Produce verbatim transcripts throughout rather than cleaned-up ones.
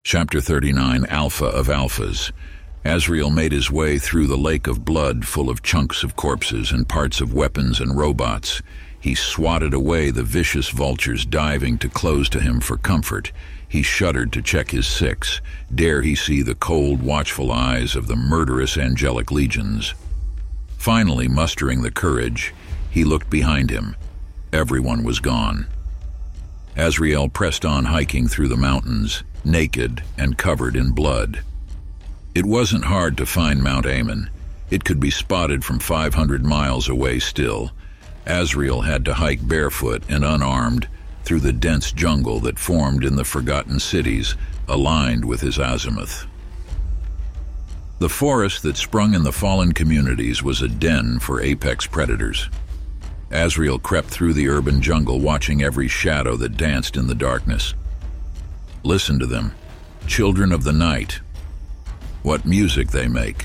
Chapter thirty-nine, Alpha of Alphas. Azrael made his way through the lake of blood full of chunks of corpses and parts of weapons and robots. He swatted away the vicious vultures diving to close to him for comfort. He shuddered to check his six. Dare he see the cold, watchful eyes of the murderous angelic legions? Finally, mustering the courage, he looked behind him. Everyone was gone. Azrael pressed on, hiking through the mountains, naked and covered in blood. It wasn't hard to find Mount Ammon. It could be spotted from five hundred miles away still. Azrael had to hike barefoot and unarmed through the dense jungle that formed in the forgotten cities, aligned with his azimuth. The forest that sprung in the fallen communities was a den for apex predators. Azrael crept through the urban jungle, watching every shadow that danced in the darkness. Listen to them, children of the night. What music they make.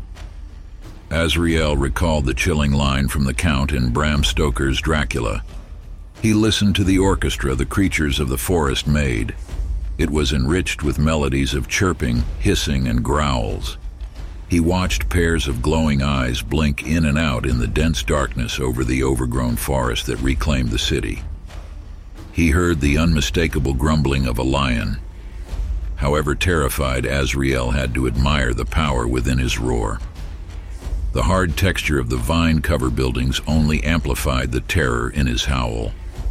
Azrael recalled the chilling line from the Count in Bram Stoker's Dracula. He listened to the orchestra the creatures of the forest made. It was enriched with melodies of chirping, hissing, and growls. He watched pairs of glowing eyes blink in and out in the dense darkness over the overgrown forest that reclaimed the city. He heard the unmistakable grumbling of a lion. However terrified, Azrael had to admire the power within his roar. The hard texture of the vine-covered buildings only amplified the terror in his howl.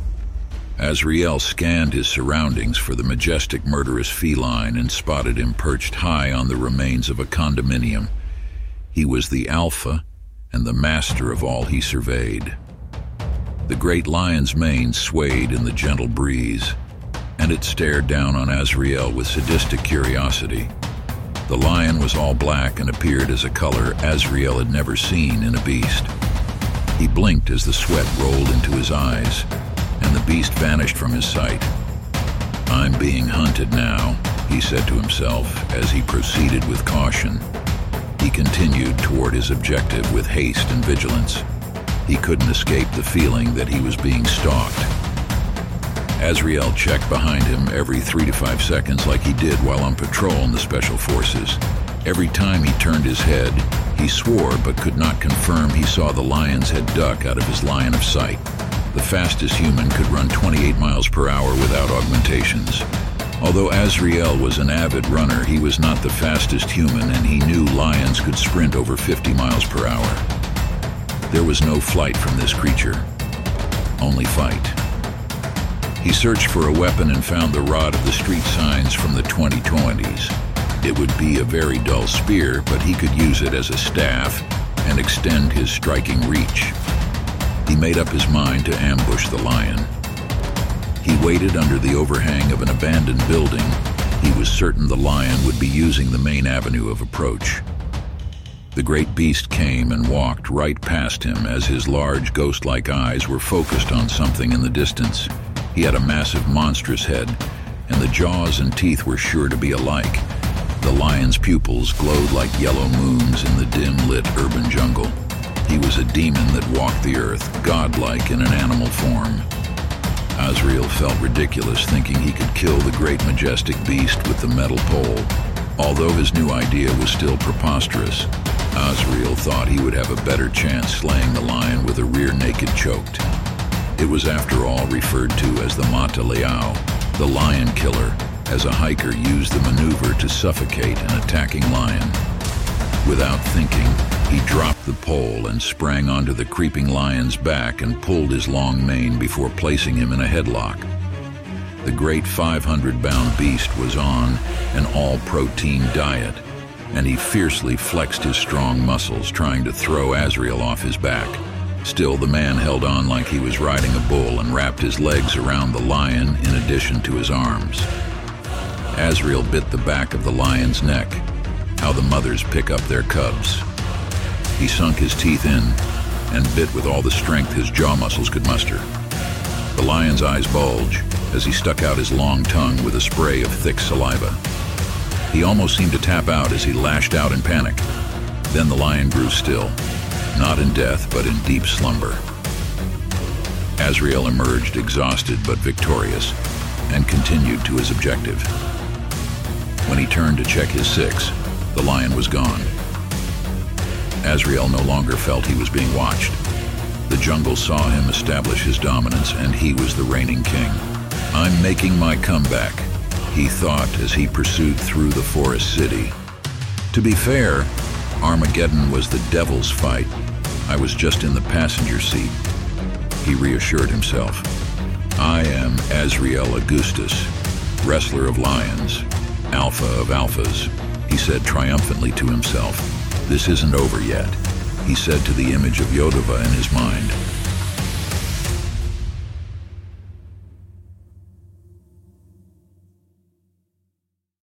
Azrael scanned his surroundings for the majestic, murderous feline and spotted him perched high on the remains of a condominium. He was the alpha and the master of all he surveyed. The great lion's mane swayed in the gentle breeze, and it stared down on Azrael with sadistic curiosity. The lion was all black and appeared as a color Azrael had never seen in a beast. He blinked as the sweat rolled into his eyes, and the beast vanished from his sight. "I'm being hunted now," he said to himself as he proceeded with caution. He continued toward his objective with haste and vigilance. He couldn't escape the feeling that he was being stalked. Azrael checked behind him every three to five seconds like he did while on patrol in the Special Forces. Every time he turned his head, he swore but could not confirm he saw the lion's head duck out of his line of sight. The fastest human could run twenty-eight miles per hour without augmentations. Although Azrael was an avid runner, he was not the fastest human, and he knew lions could sprint over fifty miles per hour. There was no flight from this creature, only fight. He searched for a weapon and found the rod of the street signs from the twenty twenties. It would be a very dull spear, but he could use it as a staff and extend his striking reach. He made up his mind to ambush the lion. He waited under the overhang of an abandoned building. He was certain the lion would be using the main avenue of approach. The great beast came and walked right past him as his large, ghost-like eyes were focused on something in the distance. He had a massive, monstrous head, and the jaws and teeth were sure to be alike. The lion's pupils glowed like yellow moons in the dim-lit urban jungle. He was a demon that walked the earth, godlike in an animal form. Azrael felt ridiculous thinking he could kill the great majestic beast with the metal pole. Although his new idea was still preposterous, Azrael thought he would have a better chance slaying the lion with a rear naked choked. It was after all referred to as the Mata Leao, the lion killer, as a hiker used the maneuver to suffocate an attacking lion. Without thinking, he dropped the pole and sprang onto the creeping lion's back and pulled his long mane before placing him in a headlock. The great five hundred pound beast was on an all-protein diet, and he fiercely flexed his strong muscles, trying to throw Azrael off his back. Still, the man held on like he was riding a bull and wrapped his legs around the lion in addition to his arms. Azrael bit the back of the lion's neck, how the mothers pick up their cubs. He sunk his teeth in and bit with all the strength his jaw muscles could muster. The lion's eyes bulged as he stuck out his long tongue with a spray of thick saliva. He almost seemed to tap out as he lashed out in panic. Then the lion grew still, not in death but in deep slumber. Azrael emerged exhausted but victorious and continued to his objective. When he turned to check his six, the lion was gone. Azrael no longer felt he was being watched. The jungle saw him establish his dominance, and he was the reigning king. "I'm making my comeback," he thought as he pursued through the forest city. To be fair, Armageddon was the devil's fight. I was just in the passenger seat. He reassured himself. "I am Azrael Augustus, wrestler of lions, alpha of alphas," he said triumphantly to himself. "This isn't over yet," he said to the image of Yodava in his mind.